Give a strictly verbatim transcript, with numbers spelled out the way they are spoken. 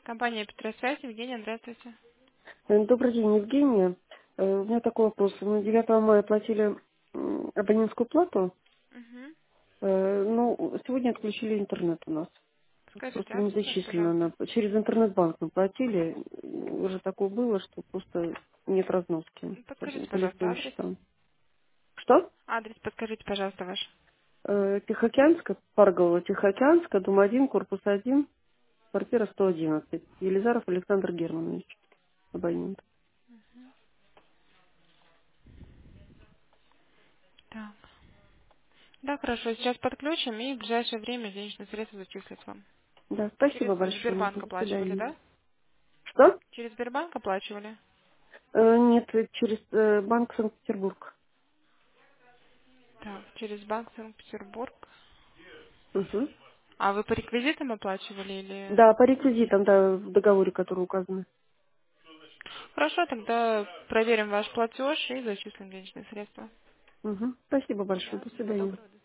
Компания Петросвязь, Евгения, здравствуйте. Э, Добрый день, Евгения. Э, У меня такой вопрос. Мы девятого мая платили м, абонентскую плату, Угу. э, но сегодня отключили интернет у нас. Скажите Просто не адрес ваш, зачислено. пожалуйста. на- Через интернет-банк мы платили. Уже такое было, что просто нет разноски по, Подскажите, по пожалуйста, лицевым адрес. счетам. Что? Адрес подскажите, пожалуйста, ваш. Э, Тихоокеанская, Парголова, Тихоокеанская, дом один, корпус один, квартира сто одиннадцать. Елизаров Александр Германович, абонент. Так. Да, хорошо, сейчас подключим и в ближайшее время денежные средства зачислят вам. Да, Через спасибо большое. Сбербанк До оплачивали, свидания. да? Что? Через Сбербанк оплачивали? Э, Нет, через э, Банк Санкт-Петербург. Так, через Банк Санкт-Петербург. Мгм. А вы по реквизитам оплачивали или... Да, по реквизитам, да, в договоре, который указаны. Хорошо, тогда проверим ваш платеж и зачислим денежные средства. Мгм. Спасибо большое. Да, До всего свидания. доброго.